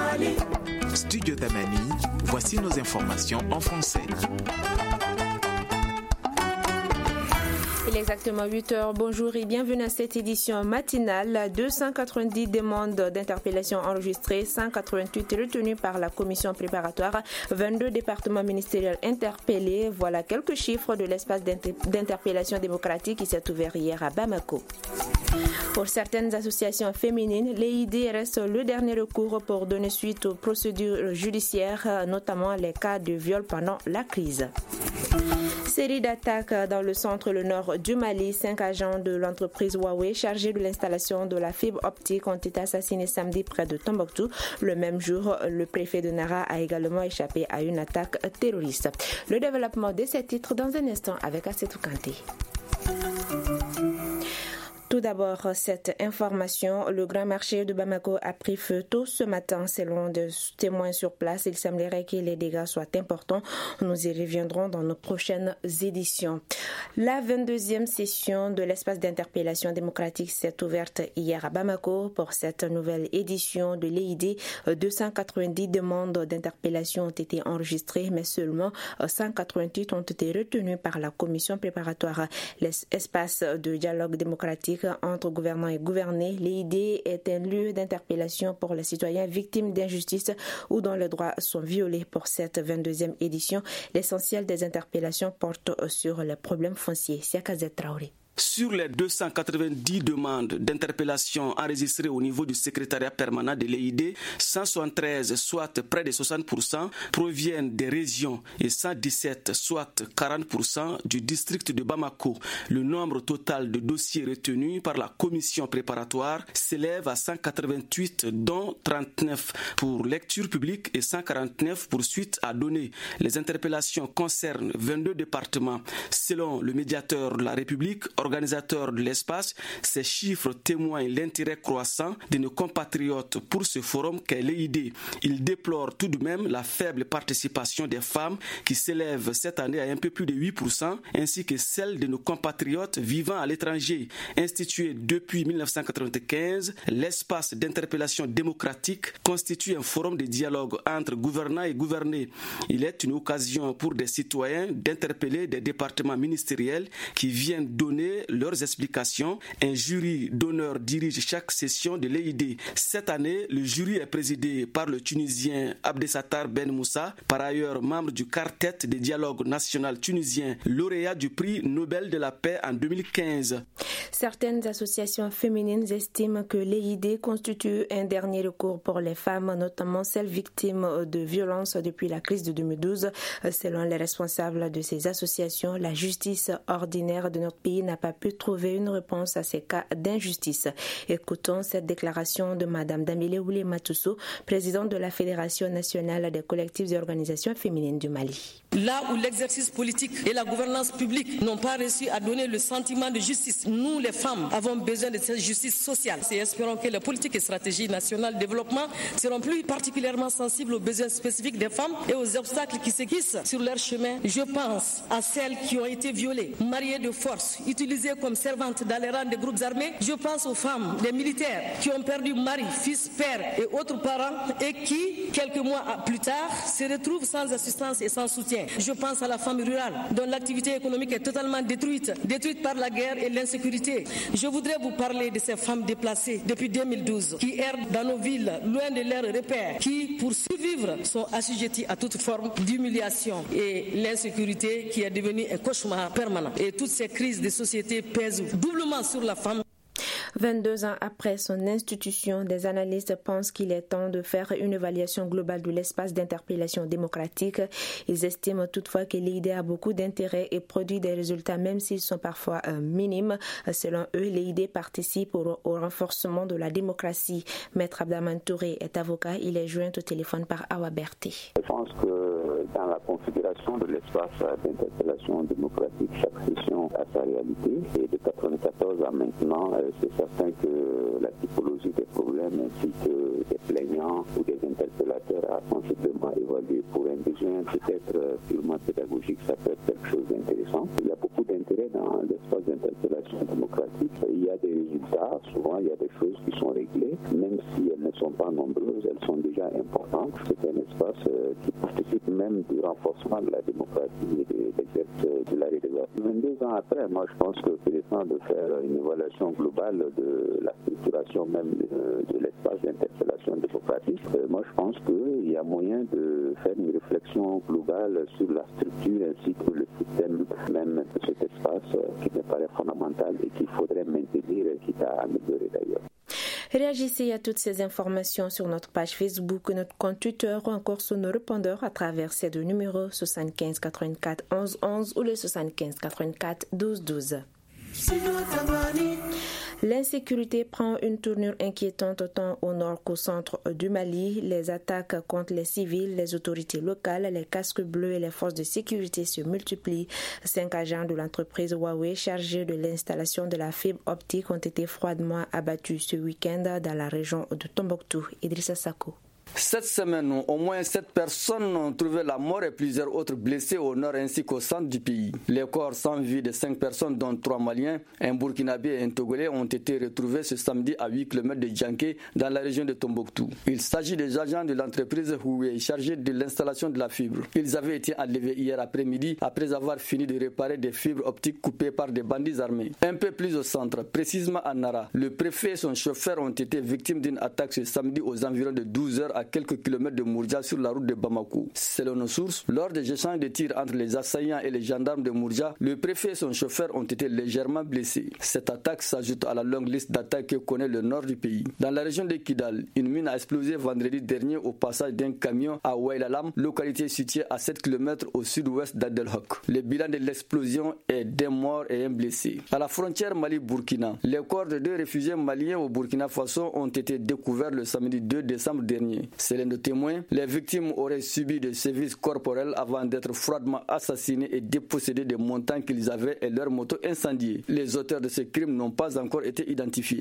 Mali. Studio Damani, voici nos informations en français. Il est exactement 8h. Bonjour et bienvenue à cette édition matinale. 290 demandes d'interpellation enregistrées, 188 retenues par la commission préparatoire, 22 départements ministériels interpellés. Voilà quelques chiffres de l'espace d'interpellation démocratique qui s'est ouvert hier à Bamako. Pour certaines associations féminines, l'EID reste le dernier recours pour donner suite aux procédures judiciaires, notamment les cas de viol pendant la crise. Série d'attaques dans le centre le nord du Mali. 5 agents de l'entreprise Huawei chargés de l'installation de la fibre optique ont été assassinés samedi près de Tombouctou. Le même jour, le préfet de Nara a également échappé à une attaque terroriste. Le développement de ces titres dans un instant avec Assetou Kanté. Tout d'abord, cette information, le grand marché de Bamako a pris feu tôt ce matin. Selon des témoins sur place, il semblerait que les dégâts soient importants. Nous y reviendrons dans nos prochaines éditions. La 22e session de l'espace d'interpellation démocratique s'est ouverte hier à Bamako. Pour cette nouvelle édition de l'EID, 290 demandes d'interpellation ont été enregistrées, mais seulement 188 ont été retenues par la commission préparatoire. L'espace de dialogue démocratique entre gouvernants et gouvernés, l'EID est un lieu d'interpellation pour les citoyens victimes d'injustice ou dont les droits sont violés. Pour cette 22e édition, l'essentiel des interpellations porte sur les problèmes fonciers. Siakazet Traoré. Sur les 290 demandes d'interpellation enregistrées au niveau du secrétariat permanent de l'EID, 173, soit près de 60%, proviennent des régions et 117, soit 40%, du district de Bamako. Le nombre total de dossiers retenus par la commission préparatoire s'élève à 188, dont 39 pour lecture publique et 149 pour suite à donner. Les interpellations concernent 22 départements. Selon le médiateur de la République, organisateur de l'espace, ces chiffres témoignent l'intérêt croissant de nos compatriotes pour ce forum qu'est l'EID. Il déplore tout de même la faible participation des femmes qui s'élève cette année à un peu plus de 8%, ainsi que celle de nos compatriotes vivant à l'étranger. Institué depuis 1995, l'espace d'interpellation démocratique constitue un forum de dialogue entre gouvernants et gouvernés. Il est une occasion pour des citoyens d'interpeller des départements ministériels qui viennent donner leurs explications. Un jury d'honneur dirige chaque session de l'EID. Cette année, le jury est présidé par le Tunisien Abdesattar Ben Moussa, par ailleurs membre du quartet de dialogue national tunisien, lauréat du prix Nobel de la paix en 2015. Certaines associations féminines estiment que l'EID constitue un dernier recours pour les femmes, notamment celles victimes de violences depuis la crise de 2012. Selon les responsables de ces associations, la justice ordinaire de notre pays n'a pas pu trouver une réponse à ces cas d'injustice. Écoutons cette déclaration de Mme Dambélé Oulé Matousso, présidente de la Fédération nationale des collectifs et organisations féminines du Mali. Là où l'exercice politique et la gouvernance publique n'ont pas réussi à donner le sentiment de justice, nous les femmes avons besoin de cette justice sociale. Et espérons que les politiques et stratégies nationales de développement seront plus particulièrement sensibles aux besoins spécifiques des femmes et aux obstacles qui s'équissent sur leur chemin. Je pense à celles qui ont été violées, mariées de force, utilisées comme servantes dans les rangs des groupes armés. Je pense aux femmes, des militaires qui ont perdu mari, fils, père et autres parents et qui, quelques mois plus tard, se retrouvent sans assistance et sans soutien. Je pense à la femme rurale dont l'activité économique est totalement détruite par la guerre et l'insécurité. Je voudrais vous parler de ces femmes déplacées depuis 2012 qui errent dans nos villes, loin de leurs repères, qui, pour survivre, sont assujetties à toute forme d'humiliation et l'insécurité qui est devenue un cauchemar permanent. Et toutes ces crises de société pèsent doublement sur la femme. 22 ans après son institution, des analystes pensent qu'il est temps de faire une évaluation globale de l'espace d'interpellation démocratique. Ils estiment toutefois que l'EID a beaucoup d'intérêt et produit des résultats même s'ils sont parfois minimes. Selon eux, l'EID participe au renforcement de la démocratie. Maître Abdaman Touré est avocat. Il est joint au téléphone par Awa Berté. Je pense que dans la configuration de l'espace d'interpellation démocratique, chaque session a sa réalité. Et de 1994 à maintenant, c'est certain que la typologie des problèmes ainsi que des plaignants ou des interpellateurs a sensiblement évolué. Pour un besoin peut-être purement pédagogique, ça peut être quelque chose d'intéressant. Il y a beaucoup l'intérêt dans l'espace d'interpellation démocratique. Il y a des résultats, souvent il y a des choses qui sont réglées, même si elles ne sont pas nombreuses, elles sont déjà importantes. C'est un espace qui participe même du renforcement de la démocratie et de l'exercice de la régulation. 22 ans après, moi je pense que c'est intéressant de faire une évaluation globale de la structuration même de l'espace d'interpellation démocratique. Moi je pense qu'il y a moyen de faire une réflexion globale sur la structure ainsi que le système même de cet espace qui me paraît fondamental et qu'il faudrait maintenir et qui a amélioré d'ailleurs. Réagissez à toutes ces informations sur notre page Facebook, notre compte Twitter ou encore sur nos répondeurs à travers ces deux numéros 75 84 11 11 ou le 75 84 12 12. L'insécurité prend une tournure inquiétante tant au nord qu'au centre du Mali. Les attaques contre les civils, les autorités locales, les casques bleus et les forces de sécurité se multiplient. 5 agents de l'entreprise Huawei chargés de l'installation de la fibre optique ont été froidement abattus ce week-end dans la région de Tombouctou. Idrissa Sako. Cette semaine, au moins 7 personnes ont trouvé la mort et plusieurs autres blessés au nord ainsi qu'au centre du pays. Les corps sans vie de 5 personnes, dont 3 Maliens, un Burkinabé et un Togolais, ont été retrouvés ce samedi à 8 km de Djanké, dans la région de Tombouctou. Il s'agit des agents de l'entreprise Huawei chargés de l'installation de la fibre. Ils avaient été enlevés hier après-midi après avoir fini de réparer des fibres optiques coupées par des bandits armés. Un peu plus au centre, précisément à Nara, le préfet et son chauffeur ont été victimes d'une attaque ce samedi aux environs de 12 heures à quelques kilomètres de Mourdia sur la route de Bamako. Selon nos sources, lors des échanges de tirs entre les assaillants et les gendarmes de Mourdia, le préfet et son chauffeur ont été légèrement blessés. Cette attaque s'ajoute à la longue liste d'attaques que connaît le nord du pays. Dans la région de Kidal, une mine a explosé vendredi dernier au passage d'un camion à Ouailalam, localité située à 7 km au sud-ouest d'Adelhok. Le bilan de l'explosion est d'un mort et un blessé. À la frontière Mali-Burkina, les corps de 2 réfugiés maliens au Burkina Faso ont été découverts le samedi 2 décembre dernier. Selon nos témoins, les victimes auraient subi des sévices corporels avant d'être froidement assassinés et dépossédés des montants qu'ils avaient et leurs motos incendiées. Les auteurs de ces crimes n'ont pas encore été identifiés.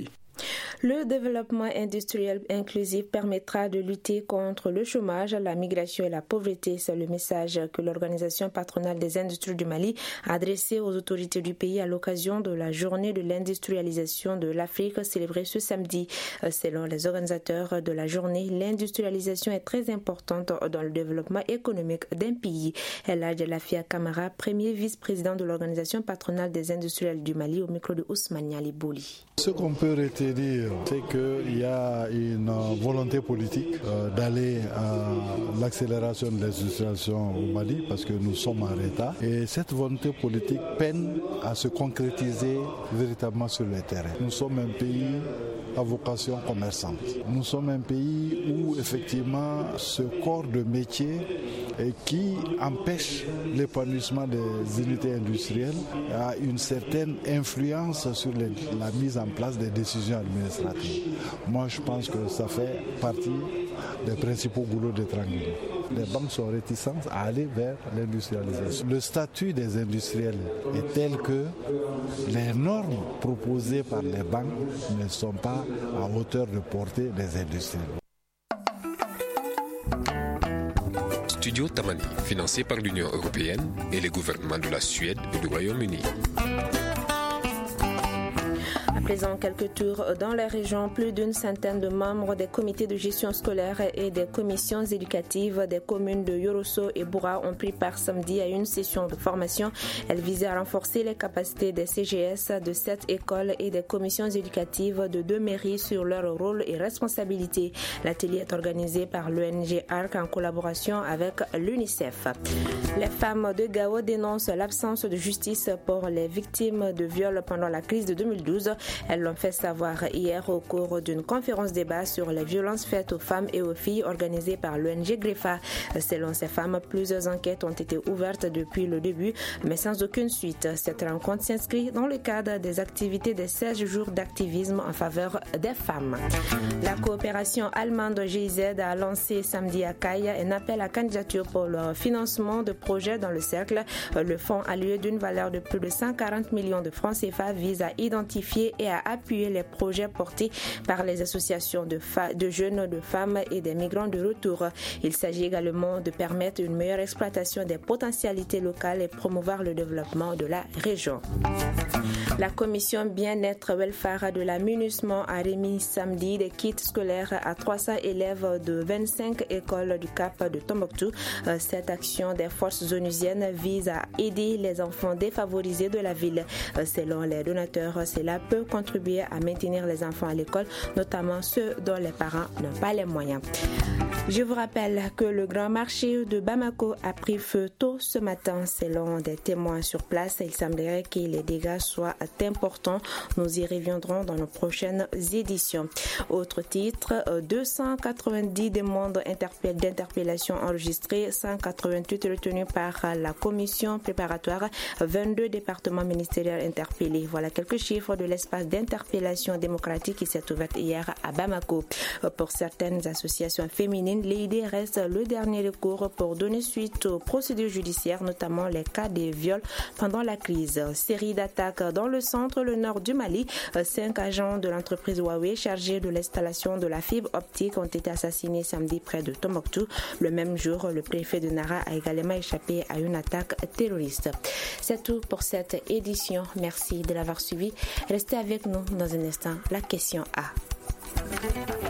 Le développement industriel inclusif permettra de lutter contre le chômage, la migration et la pauvreté. C'est le message que l'Organisation patronale des industries du Mali a adressé aux autorités du pays à l'occasion de la journée de l'industrialisation de l'Afrique célébrée ce samedi. Selon les organisateurs de la journée, l'industrialisation est très importante dans le développement économique d'un pays. Eladj Lafia Kamara, premier vice-président de l'Organisation patronale des industriels du Mali, au micro de Ousmane Ali Bouli. Ce qu'on peut retenir, c'est qu'il y a une volonté politique d'aller à l'accélération de l'industrialisation au Mali parce que nous sommes en retard. Et cette volonté politique peine à se concrétiser véritablement sur le terrain. Nous sommes un pays à vocation commerçante. Nous sommes un pays où effectivement ce corps de métier qui empêche l'épanouissement des unités industrielles a une certaine influence sur la mise en place des décisions administratives. Moi, je pense que ça fait partie des principaux goulots d'étranglement. Les banques sont réticentes à aller vers l'industrialisation. Le statut des industriels est tel que les normes proposées par les banques ne sont pas à hauteur de portée des industriels. Studio Tamani, financé par l'Union européenne et les gouvernements de la Suède et du Royaume-Uni. À présent, quelques tours dans la région. Plus d'une centaine de membres des comités de gestion scolaire et des commissions éducatives des communes de Yorosso et Boura ont pris part samedi à une session de formation. Elle visait à renforcer les capacités des CGS de 7 écoles et des commissions éducatives de 2 mairies sur leur rôle et responsabilités. L'atelier est organisé par l'ONG ARC en collaboration avec l'UNICEF. Les femmes de Gao dénoncent l'absence de justice pour les victimes de viols pendant la crise de 2012. Elles l'ont fait savoir hier au cours d'une conférence débat sur les violences faites aux femmes et aux filles organisée par l'ONG GREFA. Selon ces femmes, plusieurs enquêtes ont été ouvertes depuis le début, mais sans aucune suite. Cette rencontre s'inscrit dans le cadre des activités des 16 jours d'activisme en faveur des femmes. La coopération allemande GIZ a lancé samedi à Caille un appel à candidature pour le financement de projets dans le cercle. Le fonds, alloué d'une valeur de plus de 140 millions de francs CFA, vise à identifier et et à appuyer les projets portés par les associations de jeunes, de femmes et des migrants de retour. Il s'agit également de permettre une meilleure exploitation des potentialités locales et promouvoir le développement de la région. La commission bien-être welfare de la MINUSMA a remis samedi des kits scolaires à 300 élèves de 25 écoles du Cap de Tombouctou. Cette action des forces onusiennes vise à aider les enfants défavorisés de la ville. Selon les donateurs, cela peut contribuer à maintenir les enfants à l'école, notamment ceux dont les parents n'ont pas les moyens. Je vous rappelle que le grand marché de Bamako a pris feu tôt ce matin. Selon des témoins sur place, il semblerait que les dégâts soient importants. Nous y reviendrons dans nos prochaines éditions. Autre titre, 290 demandes d'interpellation enregistrées, 188 retenues par la commission préparatoire, 22 départements ministériels interpellés. Voilà quelques chiffres de l'espace d'interpellation démocratique qui s'est ouvert hier à Bamako. Pour certaines associations féminines, l'idée reste le dernier recours pour donner suite aux procédures judiciaires, notamment les cas de viols pendant la crise. Série d'attaques dans le centre, le nord du Mali. 5 agents de l'entreprise Huawei chargés de l'installation de la fibre optique ont été assassinés samedi près de Tombouctou. Le même jour, le préfet de Nara a également échappé à une attaque terroriste. C'est tout pour cette édition. Merci de l'avoir suivi. Restez avec nous dans un instant. La question A.